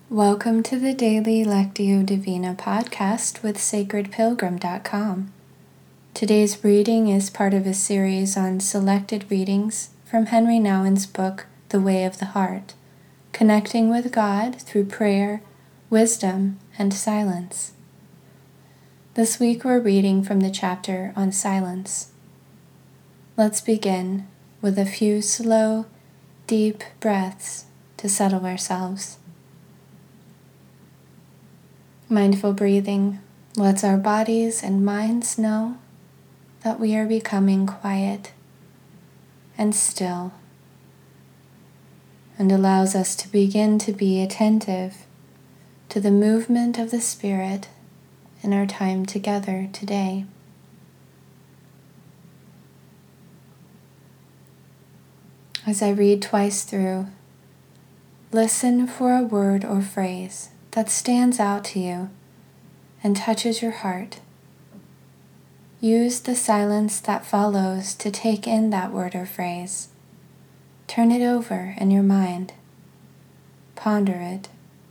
Welcome to the Daily Lectio Divina podcast with sacredpilgrim.com. Today's reading is part of a series on selected readings from Henry Nouwen's book, The Way of the Heart, connecting with God through prayer, wisdom, and silence. This week we're reading from the chapter on silence. Let's begin with a few slow, deep breaths to settle ourselves. Mindful breathing lets our bodies and minds know that we are becoming quiet and still, and allows us to begin to be attentive to the movement of the Spirit in our time together today. As I read twice through, listen for a word or phrase that stands out to you and touches your heart. Use the silence that follows to take in that word or phrase. Turn it over in your mind. Ponder it.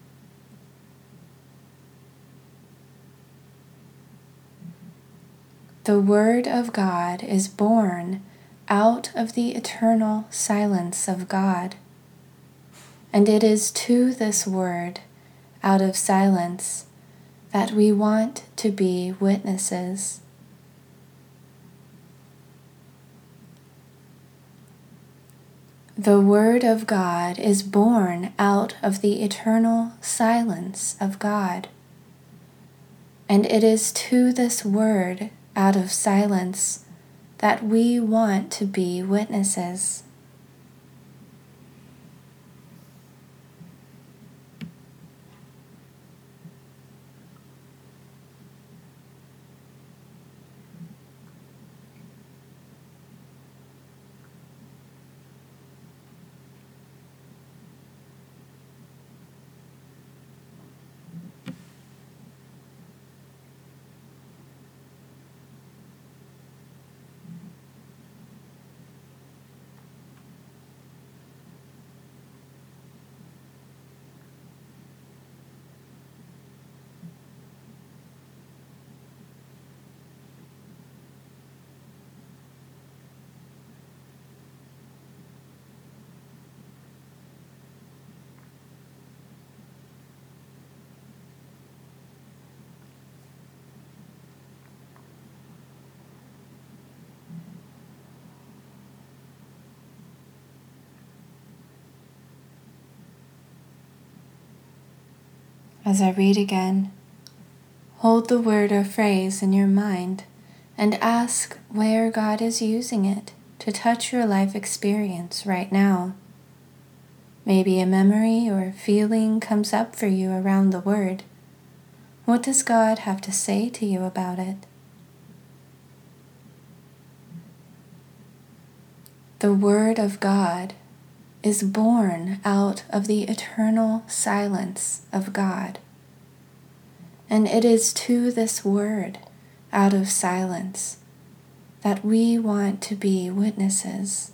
The Word of God is born out of the eternal silence of God, and it is to this Word out of silence that we want to be witnesses. The Word of God is born out of the eternal silence of God, and it is to this Word out of silence that we want to be witnesses. As I read again, hold the word or phrase in your mind and ask where God is using it to touch your life experience right now. Maybe a memory or feeling comes up for you around the word. What does God have to say to you about it? The Word of God is born out of the eternal silence of God. And it is to this Word out of silence that we want to be witnesses.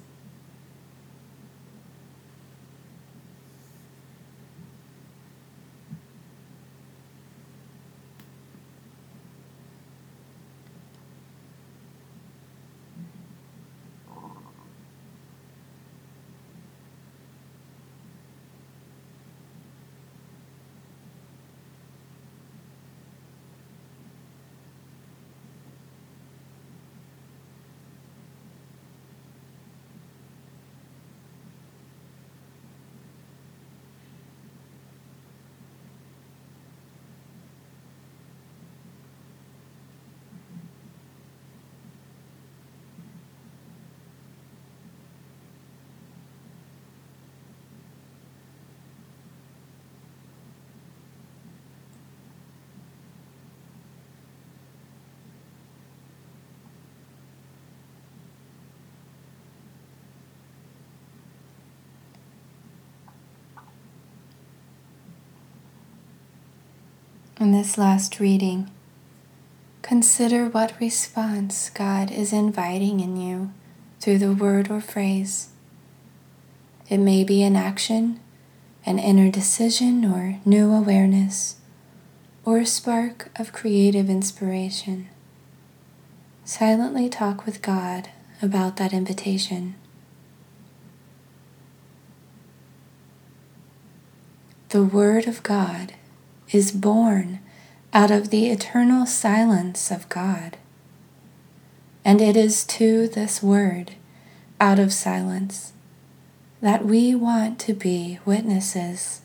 In this last reading, consider what response God is inviting in you through the word or phrase. It may be an action, an inner decision or new awareness, or a spark of creative inspiration. Silently talk with God about that invitation. The Word of God is born out of the eternal silence of God. And it is to this Word, out of silence, that we want to be witnesses.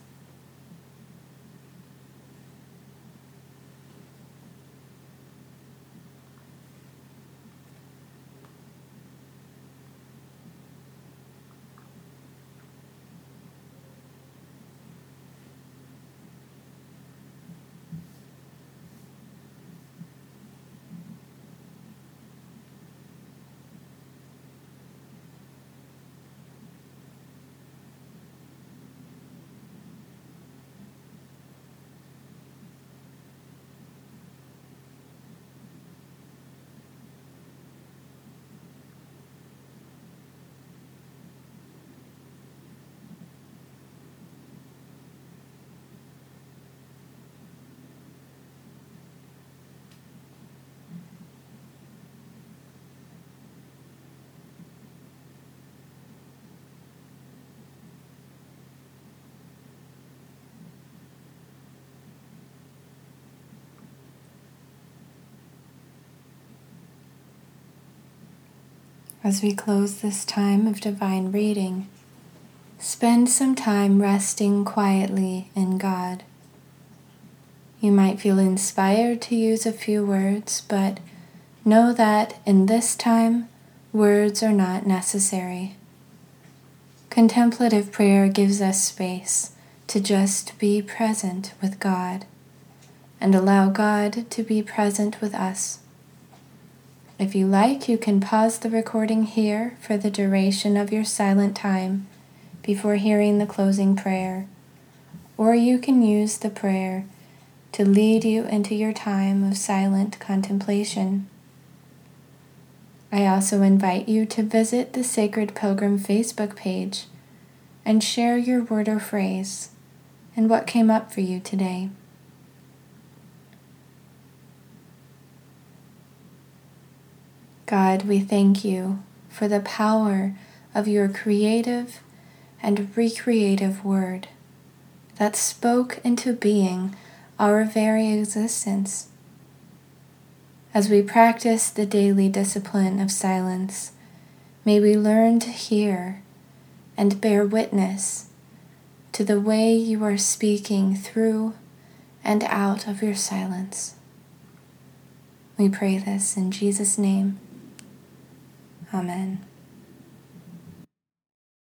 As we close this time of divine reading, spend some time resting quietly in God. You might feel inspired to use a few words, but know that in this time, words are not necessary. Contemplative prayer gives us space to just be present with God and allow God to be present with us. If you like, you can pause the recording here for the duration of your silent time before hearing the closing prayer, or you can use the prayer to lead you into your time of silent contemplation. I also invite you to visit the Sacred Pilgrim Facebook page and share your word or phrase and what came up for you today. God, we thank you for the power of your creative and recreative word that spoke into being our very existence. As we practice the daily discipline of silence, may we learn to hear and bear witness to the way you are speaking through and out of your silence. We pray this in Jesus' name. Amen.